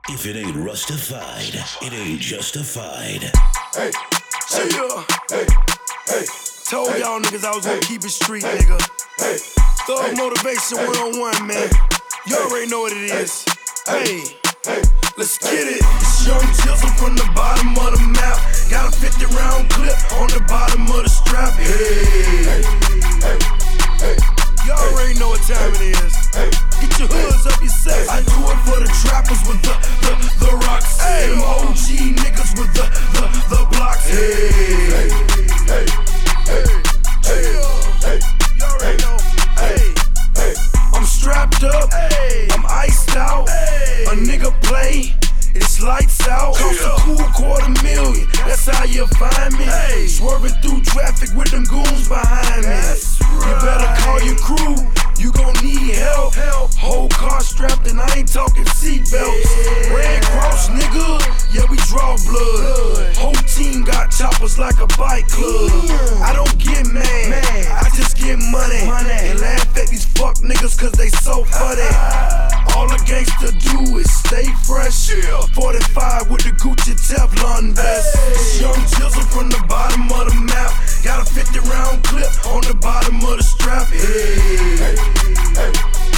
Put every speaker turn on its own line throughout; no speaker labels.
If it ain't rustified, it ain't justified.
Hey,
Hey,
hey, hey,
told
hey,
y'all niggas I was
hey,
gonna keep it street, nigga.
hey,
Thug
hey,
motivation
hey,
101, man. You
hey,
already know what it is.
hey,
Hey,
hey,
let's get it. It's Young Jizzle from the bottom of the map. Got a 50-round clip on the bottom of the strap. Hey,
hey, hey,
you already know what time it is.
hey,
Get your hoods up yourself. I do it for the trappers with the rocks. Hey, them OG niggas with the blocks. Hey,
hey, hey, hey,
you already know. Hey,
hey,
I'm strapped up. hey, I'm iced out. hey. A nigga play, it's lights out. Cost a cool $250,000. That's how you find me. Hey. Swerving through traffic with them goons behind me.
That's
You better call your crew. You gon' need help. Whole car strapped and I ain't talking seatbelts.
Yeah.
Red Cross, nigga. Yeah, we draw blood. Whole team got choppers like a bike club. I don't get mad. I just get money. And laugh at these fuck niggas cause they so funny. All a gangsta do is stay fresh. 45 with the Gucci Teflon vest. It's Young Jizzle from the bottom of the map. Got a 50-round clip on the bottom of the strap. Hey,
hey, hey,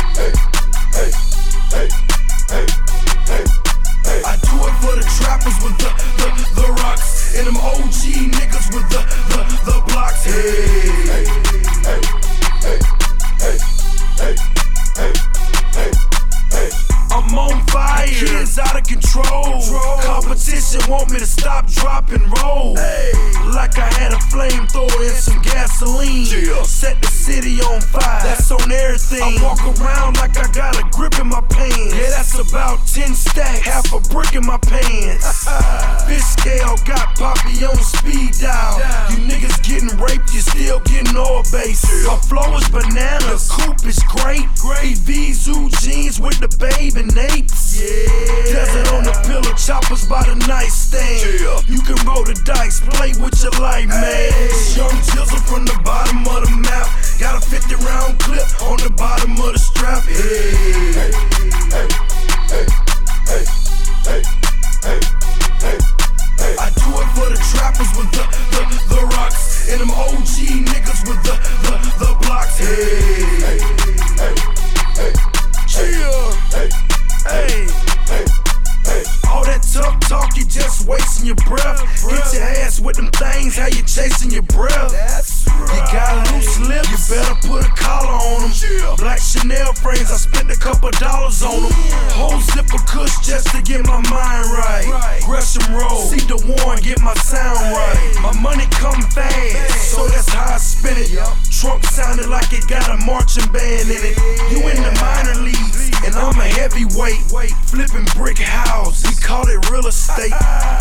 hey, hey, hey, hey, hey.
I do it for the trappers with the rocks. And them OG niggas with the blocks. Hey,
Hey, hey, hey, hey, hey, hey, hey, hey.
I'm on fire, kids out of control. Competition want me to stop, drop, and roll. Like I had a flamethrower and some gasoline. Set the city on fire, that's on everything. I walk around like I got a grip in my pants. Yeah, that's about 10 stacks, half a brick in my pants. Fish scale got Poppy on speed dial. You niggas getting raped, you still getting oil base. My flow is bananas, coupe is great. EV zoo jeans with the babe and apes. Desert on the pillow, choppers by the nightstand. You can roll the dice, play with your life, man. Young Jizzle from the bottom of the map. Got a 50-round clip on the bottom of the strap. Hey,
Hey, hey, hey, hey, hey, hey, hey, hey.
I do it for the trappers with the rocks. And them OG niggas with the blocks. Hey,
Hey, hey, hey,
chill.
hey,
Hey,
hey, hey.
all that tough talk, you just wasting your breath. Hit your ass with them things, how you chasing your breath. You got loose lips, you better put a collar on them. Black Chanel frames, I spent a couple dollars on them. Whole zipper kush just to get my mind right. Gresham Road, see the Warren, get my sound right. My money come fast, so that's how I spend it. Trunk sounded like it got a marching band in it. You in the minor leagues, and I'm a heavyweight. Flipping brick house, we call it real estate.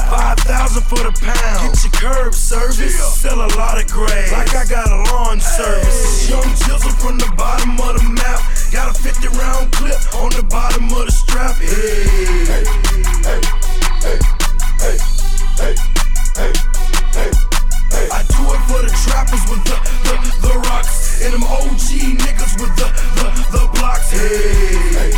5,000 for the pound. Get your curb service, sell a lot of grass, like I got a lawn service. Young Jizzle from the bottom of the map. Got a 50-round clip on the bottom of the strap. Hey,
Hey, hey, hey, hey, hey, hey, hey, hey.
I do it for the trappers with the rocks. And them OG niggas with the blocks. Hey,
Hey,